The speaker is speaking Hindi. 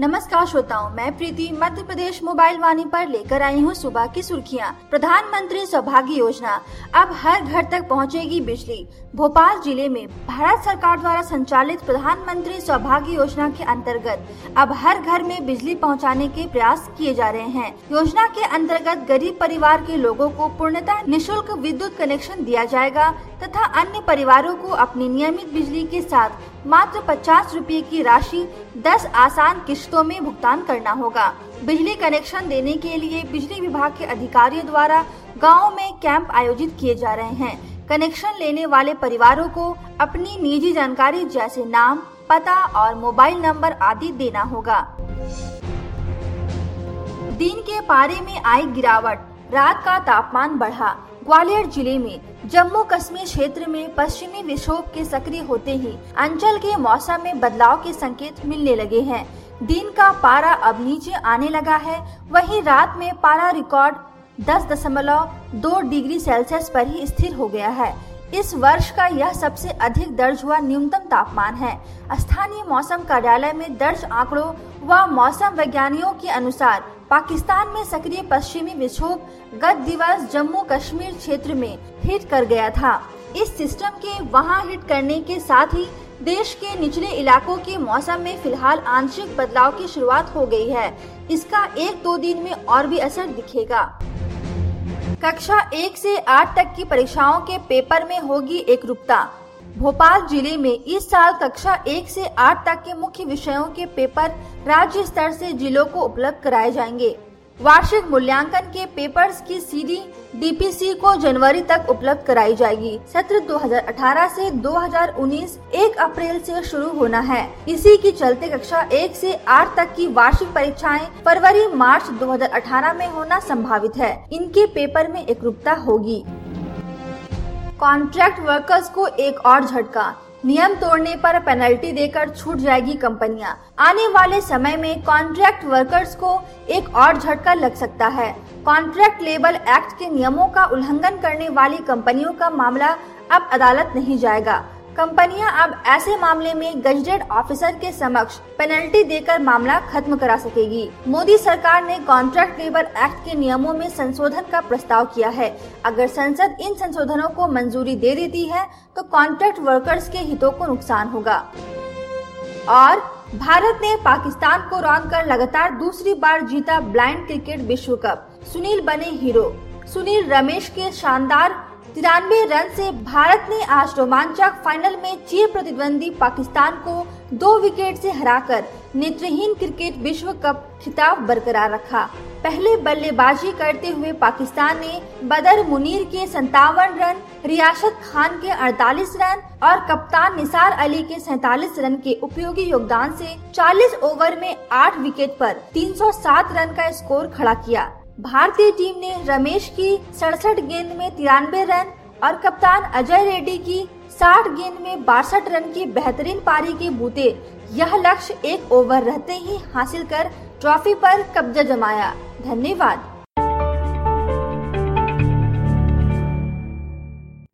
नमस्कार श्रोताओं, मैं प्रीति मध्य प्रदेश मोबाइल वाणी पर लेकर आई हूँ सुबह की सुर्खियाँ। प्रधानमंत्री सौभाग्य योजना, अब हर घर तक पहुँचेगी बिजली। भोपाल जिले में भारत सरकार द्वारा संचालित प्रधानमंत्री सौभाग्य योजना के अंतर्गत अब हर घर में बिजली पहुँचाने के प्रयास किए जा रहे हैं। योजना के अंतर्गत गरीब परिवार के लोगों को पूर्णतः निःशुल्क विद्युत कनेक्शन दिया जाएगा तथा अन्य परिवारों को अपनी नियमित बिजली के साथ मात्र 50 रुपए की राशि 10 आसान किश्तों में भुगतान करना होगा। बिजली कनेक्शन देने के लिए बिजली विभाग के अधिकारियों द्वारा गाँव में कैंप आयोजित किए जा रहे हैं। कनेक्शन लेने वाले परिवारों को अपनी निजी जानकारी जैसे नाम, पता और मोबाइल नंबर आदि देना होगा। दिन के पारे में आई गिरावट, रात का तापमान बढ़ा। ग्वालियर जिले में जम्मू कश्मीर क्षेत्र में पश्चिमी विक्षोभ के सक्रिय होते ही अंचल के मौसम में बदलाव के संकेत मिलने लगे हैं। दिन का पारा अब नीचे आने लगा है, वहीं रात में पारा रिकॉर्ड 10.2 डिग्री सेल्सियस पर ही स्थिर हो गया है। इस वर्ष का यह सबसे अधिक दर्ज हुआ न्यूनतम तापमान है। स्थानीय मौसम कार्यालय में दर्ज आंकड़ों व मौसम वैज्ञानिकों के अनुसार पाकिस्तान में सक्रिय पश्चिमी विक्षोभ गत दिवस जम्मू कश्मीर क्षेत्र में हिट कर गया था। इस सिस्टम के वहां हिट करने के साथ ही देश के निचले इलाकों के मौसम में फिलहाल आंशिक बदलाव की शुरुआत हो गई है। इसका 1-2 दिन में और भी असर दिखेगा। कक्षा 1 से 8 तक की परीक्षाओं के पेपर में होगी एकरूपता। भोपाल जिले में इस साल कक्षा 1 से 8 तक के मुख्य विषयों के पेपर राज्य स्तर से जिलों को उपलब्ध कराए जाएंगे। वार्षिक मूल्यांकन के पेपर्स की सीडी डीपीसी को जनवरी तक उपलब्ध कराई जाएगी। सत्र 2018 से 2019 1 अप्रैल से शुरू होना है। इसी के चलते कक्षा 1 से 8 तक की वार्षिक परीक्षाएं फरवरी-मार्च 2018 में होना संभावित है। इनके पेपर में एकरूपता होगी। कॉन्ट्रैक्ट वर्कर्स को एक और झटका, नियम तोड़ने पर पेनल्टी देकर छूट जाएगी कंपनियां। आने वाले समय में कॉन्ट्रैक्ट वर्कर्स को एक और झटका लग सकता है। कॉन्ट्रैक्ट लेबर एक्ट के नियमों का उल्लंघन करने वाली कंपनियों का मामला अब अदालत नहीं जाएगा। कंपनियां अब ऐसे मामले में गजेटेड ऑफिसर के समक्ष पेनल्टी देकर मामला खत्म करा सकेगी। मोदी सरकार ने कॉन्ट्रैक्ट लेबर एक्ट के नियमों में संशोधन का प्रस्ताव किया है। अगर संसद इन संशोधनों को मंजूरी दे देती है तो कॉन्ट्रैक्ट वर्कर्स के हितों को नुकसान होगा। और भारत ने पाकिस्तान को रौंदकर लगातार दूसरी बार जीता ब्लाइंड क्रिकेट विश्व कप। सुनील बने हीरो। सुनील रमेश के शानदार 93 रन से भारत ने आज रोमांचक फाइनल में चिर प्रतिद्वंदी पाकिस्तान को 2 विकेट से हराकर नेत्रहीन क्रिकेट विश्व कप खिताब बरकरार रखा। पहले बल्लेबाजी करते हुए पाकिस्तान ने बदर मुनीर के 57 रन, रियासत खान के 48 रन और कप्तान निसार अली के 47 रन के उपयोगी योगदान से 40 ओवर में 8 विकेट पर 307 रन का स्कोर खड़ा किया। भारतीय टीम ने रमेश की 67 गेंद में 93 रन और कप्तान अजय रेड्डी की 60 गेंद में 62 रन की बेहतरीन पारी के बूते यह लक्ष्य 1 ओवर रहते ही हासिल कर ट्रॉफी पर कब्जा जमाया। धन्यवाद।